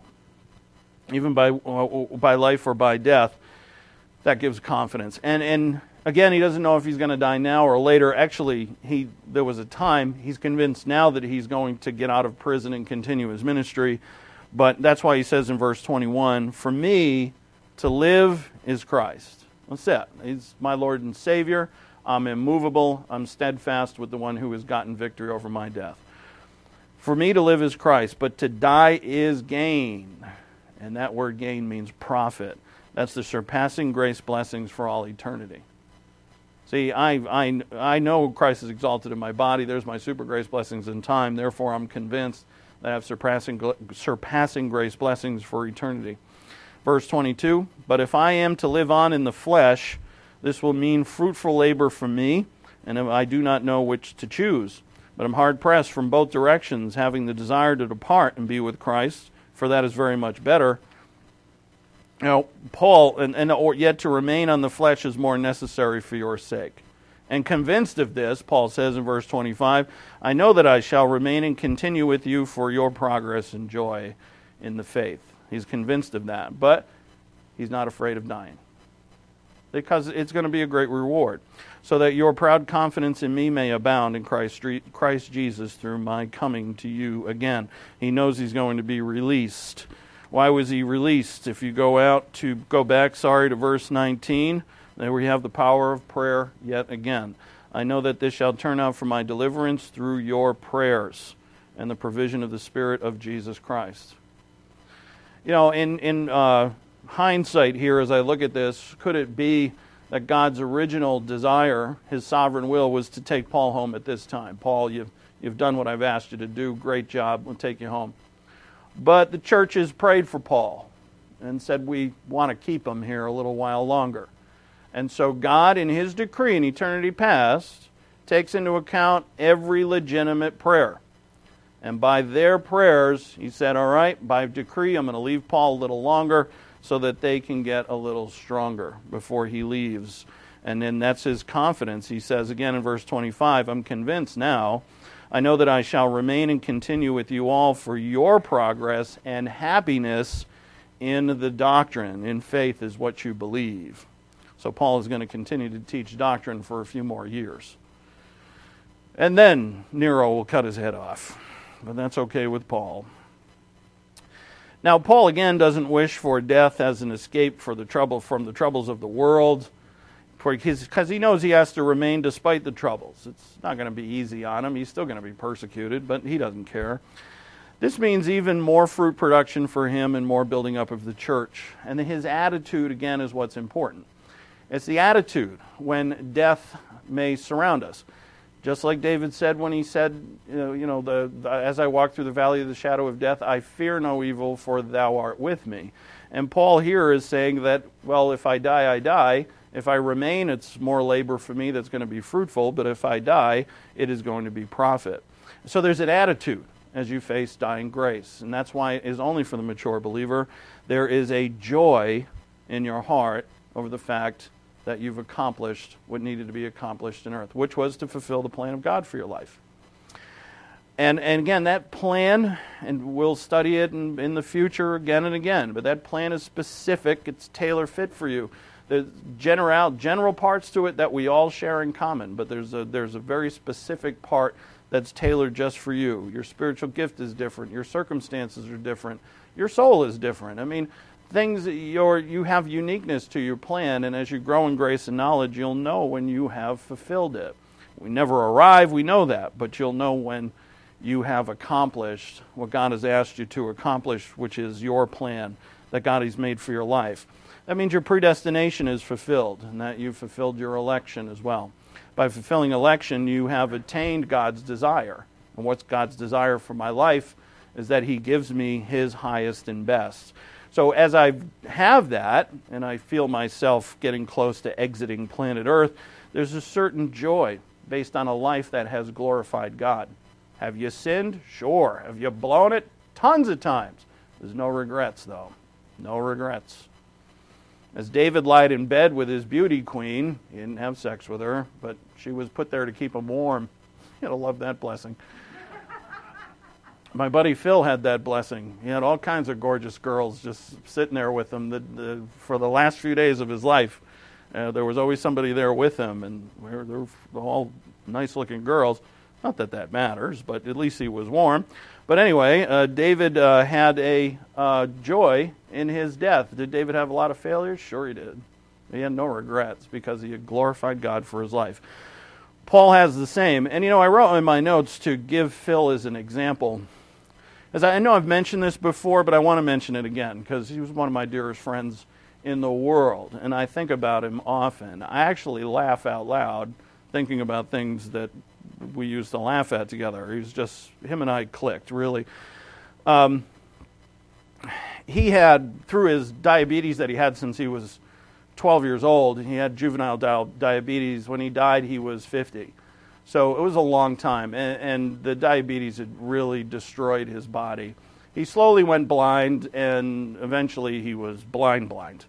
even by uh, by life or by death, that gives confidence. And and again, he doesn't know if he's going to die now or later. Actually, he there was a time, he's convinced now that he's going to get out of prison and continue his ministry. But that's why he says in verse twenty-one, for me, to live is Christ. That's it. He's my Lord and Savior. I'm immovable. I'm steadfast with the one who has gotten victory over my death. For me to live is Christ, but to die is gain. And that word gain means profit. That's the surpassing grace blessings for all eternity. See, I, I, I know Christ is exalted in my body. There's my super grace blessings in time. Therefore, I'm convinced that I have surpassing, surpassing grace blessings for eternity. Verse twenty-two, but if I am to live on in the flesh, this will mean fruitful labor for me, and I do not know which to choose. But I'm hard-pressed from both directions, having the desire to depart and be with Christ, for that is very much better. Now, Paul, and, and or yet to remain on the flesh is more necessary for your sake. And convinced of this, Paul says in verse twenty-five, I know that I shall remain and continue with you for your progress and joy in the faith. He's convinced of that, but he's not afraid of dying, because it's going to be a great reward, so that your proud confidence in me may abound in Christ, Christ Jesus through my coming to you again. He knows he's going to be released. Why was he released? If you go out to go back, sorry, to verse nineteen, there we have the power of prayer yet again. I know that this shall turn out for my deliverance through your prayers and the provision of the Spirit of Jesus Christ. You know, in, in uh, hindsight here, as I look at this, could it be that God's original desire, his sovereign will, was to take Paul home at this time? Paul, you've, you've done what I've asked you to do. Great job. We'll take you home. But the churches prayed for Paul and said, we want to keep him here a little while longer. And so God, in his decree in eternity past, takes into account every legitimate prayer. And by their prayers, he said, all right, by decree, I'm going to leave Paul a little longer so that they can get a little stronger before he leaves. And then that's his confidence. He says again in verse twenty-five, I'm convinced now, I know that I shall remain and continue with you all for your progress and happiness in the doctrine. In faith is what you believe. So Paul is going to continue to teach doctrine for a few more years. And then Nero will cut his head off. But that's okay with Paul. Now, Paul again doesn't wish for death as an escape for the trouble from the troubles of the world, because he knows he has to remain despite the troubles. It's not going to be easy on him. He's still going to be persecuted, but he doesn't care. This means even more fruit production for him and more building up of the church. And his attitude, again, is what's important. It's the attitude when death may surround us. Just like David said when he said, you know, you know the, the, as I walk through the valley of the shadow of death, I fear no evil, for thou art with me. And Paul here is saying that, well, if I die, I die. If I remain, it's more labor for me that's going to be fruitful. But if I die, it is going to be profit. So there's an attitude as you face dying grace. And that's why it is only for the mature believer. There is a joy in your heart over the fact that you've accomplished what needed to be accomplished in earth, which was to fulfill the plan of God for your life. And and again, that plan, and we'll study it in, in the future again and again, but that plan is specific, it's tailor-fit for you. There's general, general parts to it that we all share in common, but there's a, there's a very specific part that's tailored just for you. Your spiritual gift is different, your circumstances are different, your soul is different. I mean, things, your, you have uniqueness to your plan, and as you grow in grace and knowledge, you'll know when you have fulfilled it. We never arrive, we know that, but you'll know when you have accomplished what God has asked you to accomplish, which is your plan that God has made for your life. That means your predestination is fulfilled, and that you've fulfilled your election as well. By fulfilling election, you have attained God's desire. And what's God's desire for my life is that He gives me His highest and best. So as I have that, and I feel myself getting close to exiting planet Earth, there's a certain joy based on a life that has glorified God. Have you sinned? Sure. Have you blown it? Tons of times. There's no regrets, though. No regrets. As David lied in bed with his beauty queen, he didn't have sex with her, but she was put there to keep him warm. You gotta love that blessing. My buddy Phil had that blessing. He had all kinds of gorgeous girls just sitting there with him the, the, for the last few days of his life. Uh, there was always somebody there with him, and they were, they were all nice-looking girls. Not that that matters, but at least he was warm. But anyway, uh, David uh, had a uh, joy in his death. Did David have a lot of failures? Sure he did. He had no regrets because he had glorified God for his life. Paul has the same. And you know, I wrote in my notes to give Phil as an example. As I know I've mentioned this before, but I want to mention it again because he was one of my dearest friends in the world. And I think about him often. I actually laugh out loud thinking about things that we used to laugh at together. He was just, him and I clicked, really. Um, he had, through his diabetes that he had since he was twelve years old, he had juvenile di- diabetes. When he died, he was fifty. So it was a long time, and, and the diabetes had really destroyed his body. He slowly went blind, and eventually he was blind blind.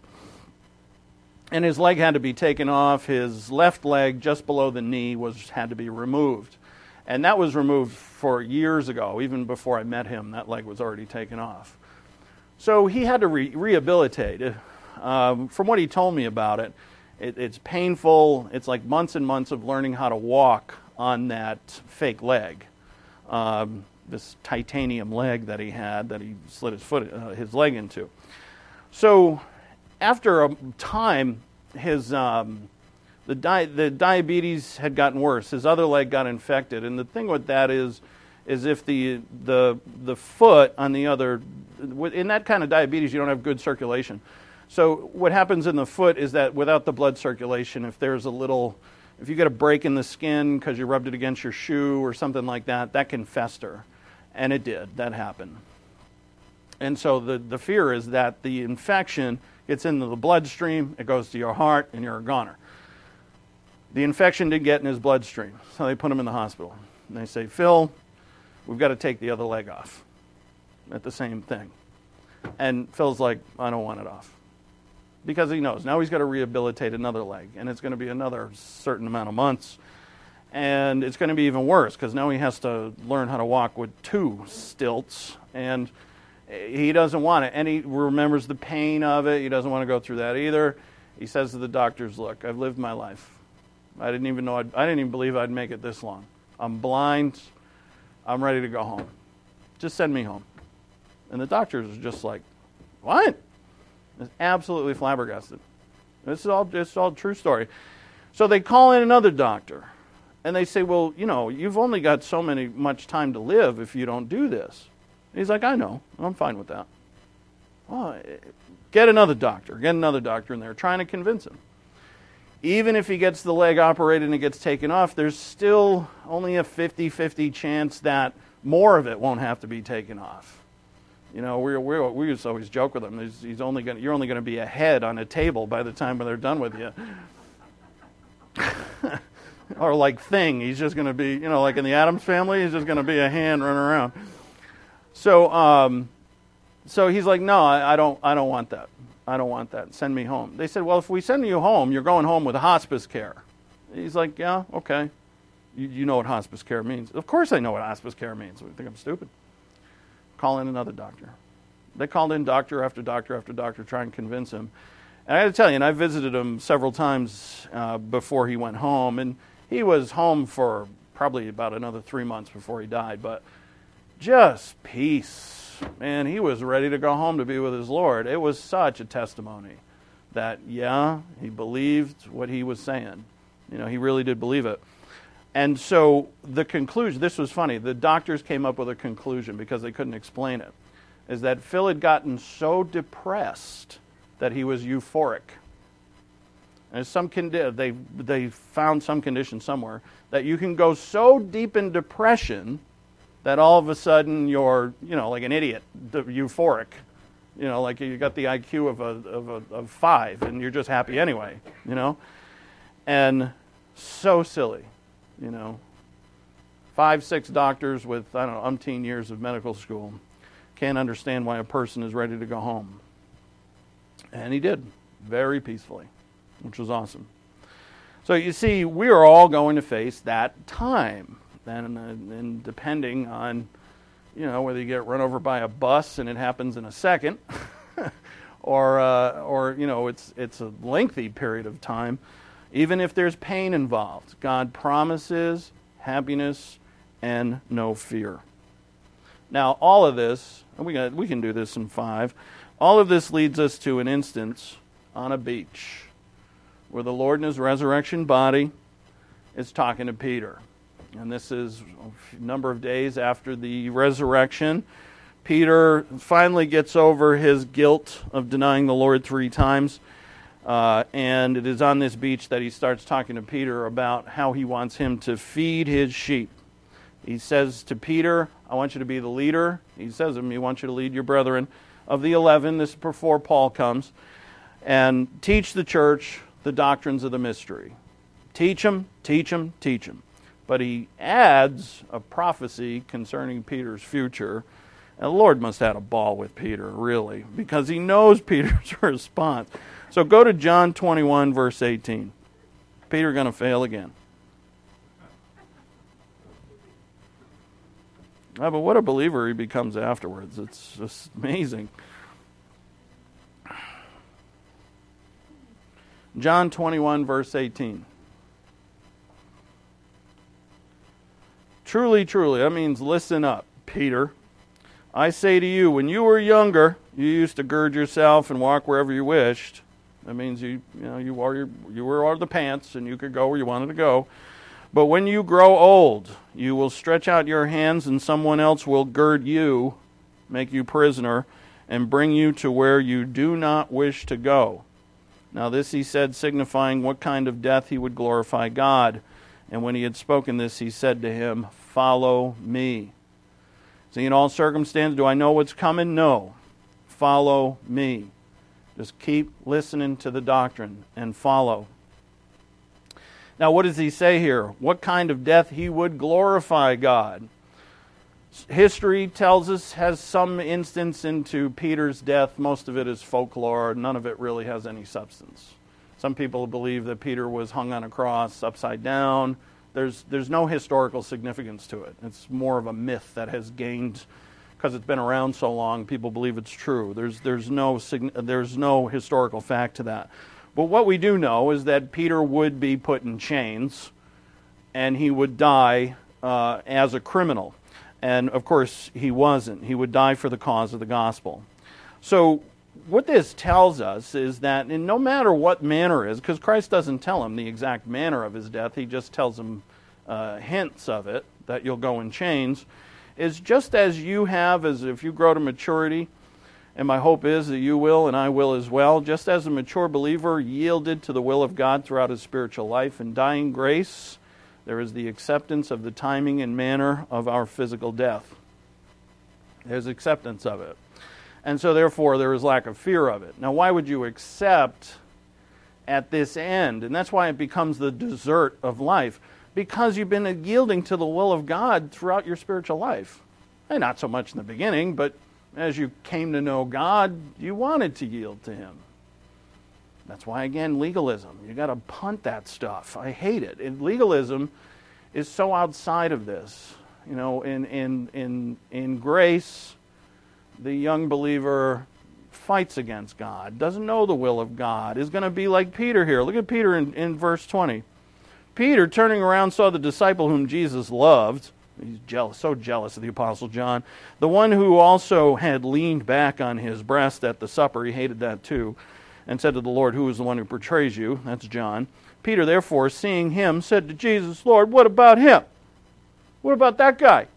And his leg had to be taken off. His left leg, just below the knee, was had to be removed. And that was removed for years ago. Even before I met him, that leg was already taken off. So he had to re- rehabilitate. Um, from what he told me about it, it, it's painful. It's like months and months of learning how to walk on that fake leg. Um, this titanium leg that he had, that he slid his foot, uh, his leg into. So after a time, his um, the di- the diabetes had gotten worse. His other leg got infected, and the thing with that is, is if the the the foot on the other, in that kind of diabetes, you don't have good circulation. So what happens in the foot is that without the blood circulation, if there's a little, if you get a break in the skin because you rubbed it against your shoe or something like that, that can fester. And it did. That happened. And so the, the fear is that the infection gets into the bloodstream, it goes to your heart, and you're a goner. The infection did get in his bloodstream, so they put him in the hospital. And they say, Phil, we've got to take the other leg off. At the same thing. And Phil's like, I don't want it off. Because he knows. Now he's got to rehabilitate another leg, and it's going to be another certain amount of months. And it's going to be even worse, because now he has to learn how to walk with two stilts, and he doesn't want it. And he remembers the pain of it. He doesn't want to go through that either. He says to the doctors, look, I've lived my life. I didn't even know, I'd, I didn't even believe I'd make it this long. I'm blind. I'm ready to go home. Just send me home. And the doctors are just like, what? It's absolutely flabbergasted. This is all, this is all a true story. So they call in another doctor. And they say, well, you know, you've only got so many much time to live if you don't do this. And he's like, I know. I'm fine with that. Well, get another doctor. Get another doctor in there trying to convince him. Even if he gets the leg operated and it gets taken off, there's still only a fifty-fifty chance that more of it won't have to be taken off. You know, we we we used to always joke with him. He's, he's only going you're only going to be a head on a table by the time they're done with you. Or like Thing, he's just going to be, you know, like in the Addams Family, he's just going to be a hand running around. So, um, so he's like, no, I, I don't, I don't want that. I don't want that. Send me home. They said, well, if we send you home, you're going home with hospice care. He's like, yeah, okay. You, you know what hospice care means? Of course, I know what hospice care means. You think I'm stupid? Call in another doctor. They called in doctor after doctor after doctor, trying to convince him. And I got to tell you, and I visited him several times uh, before he went home, and he was home for probably about another three months before he died, but just peace. Man, he was ready to go home to be with his Lord. It was such a testimony that, yeah, he believed what he was saying. You know, he really did believe it. And so the conclusion, this was funny, the doctors came up with a conclusion because they couldn't explain it, is that Phil had gotten so depressed that he was euphoric. And some condi- they they found some condition somewhere that you can go so deep in depression that all of a sudden you're, you know, like an idiot, euphoric. You know, like you got the I Q of a of a of five, and you're just happy anyway. You know, and so silly. You know, five, six doctors with I don't know umpteen years of medical school can't understand why a person is ready to go home, and he did very peacefully, which was awesome. So you see, we are all going to face that time, and, and depending on, you know, whether you get run over by a bus and it happens in a second, or uh, or you know, it's it's a lengthy period of time. Even if there's pain involved, God promises happiness and no fear. Now, all of this, and we got, we can do this in five. All of this leads us to an instance on a beach where the Lord in his resurrection body is talking to Peter. And this is a number of days after the resurrection. Peter finally gets over his guilt of denying the Lord three times. Uh, and it is on this beach that he starts talking to Peter about how he wants him to feed his sheep. He says to Peter, I want you to be the leader. He says to him, he wants you to lead your brethren. of the eleven, this is before Paul comes, and teach the church the doctrines of the mystery. Teach them, teach them, teach them. But he adds a prophecy concerning Peter's future. And the Lord must have had a ball with Peter, really, because he knows Peter's response. So go to John twenty-one, verse eighteen. Peter going to fail again. Oh, but what a believer he becomes afterwards. It's just amazing. John twenty-one, verse eighteen. Truly, truly, that means listen up, Peter. I say to you, when you were younger, you used to gird yourself and walk wherever you wished. That means you, you know, you wore your, you wore the pants and you could go where you wanted to go. But when you grow old, you will stretch out your hands and someone else will gird you, make you prisoner, and bring you to where you do not wish to go. Now this he said, signifying what kind of death he would glorify God. And when he had spoken this, he said to him, follow me. See, in all circumstances, do I know what's coming? No. Follow me. Just keep listening to the doctrine and follow. Now, what does he say here? What kind of death he would glorify God? History tells us, has some instance into Peter's death. Most of it is folklore. None of it really has any substance. Some people believe that Peter was hung on a cross upside down. There's there's no historical significance to it. It's more of a myth that has gained, because it's been around so long, people believe it's true. There's there's no there's no historical fact to that. But what we do know is that Peter would be put in chains, and he would die uh, as a criminal. And of course, he wasn't. He would die for the cause of the gospel. So what this tells us is that in no matter what manner is, because Christ doesn't tell him the exact manner of his death, he just tells him uh, hints of it, that you'll go in chains, is just as you have, as if you grow to maturity, and my hope is that you will and I will as well, just as a mature believer yielded to the will of God throughout his spiritual life and dying grace, there is the acceptance of the timing and manner of our physical death. There's acceptance of it. And so therefore there is lack of fear of it. Now why would you accept at this end? And that's why it becomes the dessert of life. Because you've been yielding to the will of God throughout your spiritual life. And not so much in the beginning, but as you came to know God, you wanted to yield to him. That's why, again, legalism. You got to punt that stuff. I hate it. And legalism is so outside of this. You know, in in in in grace, the young believer fights against God, doesn't know the will of God, is going to be like Peter here. Look at Peter in, in verse twenty. Peter, turning around, saw the disciple whom Jesus loved. He's jealous, so jealous of the Apostle John. The one who also had leaned back on his breast at the supper, he hated that too, and said to the Lord, who is the one who betrays you? That's John. Peter, therefore, seeing him, said to Jesus, Lord, what about him? What about that guy?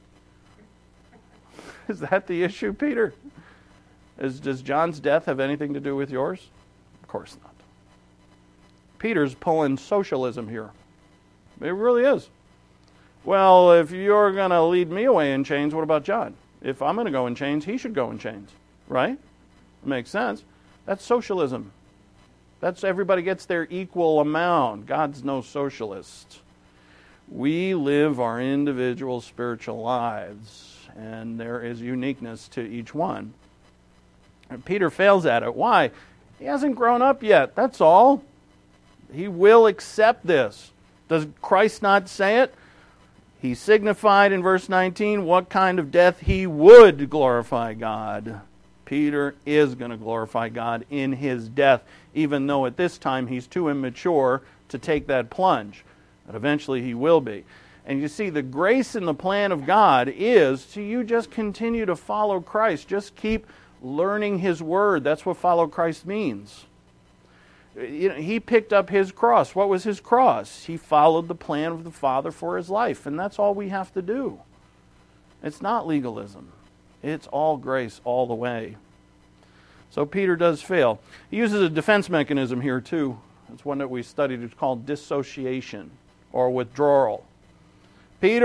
Is that the issue, Peter? Is, does John's death have anything to do with yours? Of course not. Peter's pulling socialism here. It really is. Well, if you're going to lead me away in chains, what about John? If I'm going to go in chains, he should go in chains. Right? It makes sense. That's socialism. That's everybody gets their equal amount. God's no socialist. We live our individual spiritual lives, and there is uniqueness to each one. And Peter fails at it. Why? He hasn't grown up yet. That's all. He will accept this. Does Christ not say it? He signified in verse nineteen what kind of death he would glorify God. Peter is going to glorify God in his death, even though at this time he's too immature to take that plunge. But eventually he will be. And you see, the grace and the plan of God is to you just continue to follow Christ. Just keep learning his word. That's what follow Christ means. You know, he picked up his cross. What was his cross? He followed the plan of the Father for his life, and that's all we have to do. It's not legalism. It's all grace all the way. So Peter does fail. He uses a defense mechanism here too. It's one that we studied. It's called dissociation or withdrawal.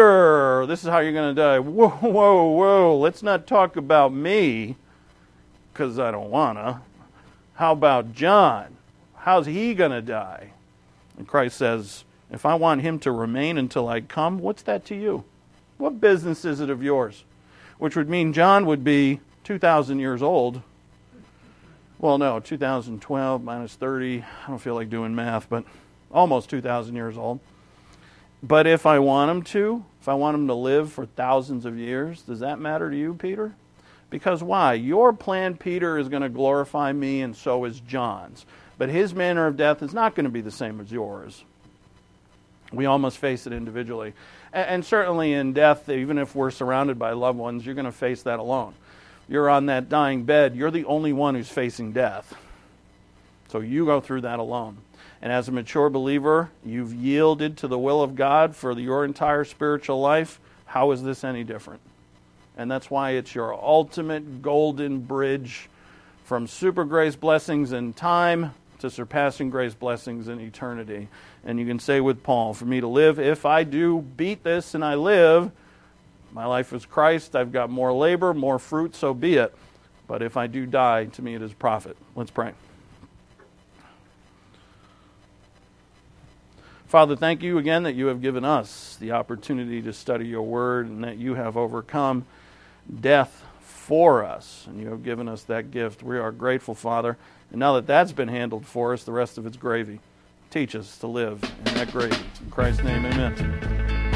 Peter, this is how you're going to die. Whoa, whoa, whoa. Let's not talk about me. because I don't want to. How about John? How's he going to die? And Christ says, if I want him to remain until I come, what's that to you? What business is it of yours? Which would mean John would be two thousand years old. Well, no, two thousand twelve minus thirty. I don't feel like doing math, but almost two thousand years old. But if I want him to, if I want him to live for thousands of years, does that matter to you, Peter? Because why? Your plan, Peter, is going to glorify me, and so is John's. But his manner of death is not going to be the same as yours. We all must face it individually. And, and certainly in death, even if we're surrounded by loved ones, you're going to face that alone. You're on that dying bed. You're the only one who's facing death. So you go through that alone. And as a mature believer, you've yielded to the will of God for your entire spiritual life. How is this any different? And that's why it's your ultimate golden bridge from super grace blessings in time to surpassing grace blessings in eternity. And you can say with Paul, for me to live, if I do beat this and I live, my life is Christ, I've got more labor, more fruit, so be it. But if I do die, to me it is profit. Let's pray. Father, thank you again that you have given us the opportunity to study your word and that you have overcome death for us. And you have given us that gift. We are grateful, Father. And now that that's been handled for us, the rest of it's gravy. Teach us to live in that gravy. In Christ's name, amen.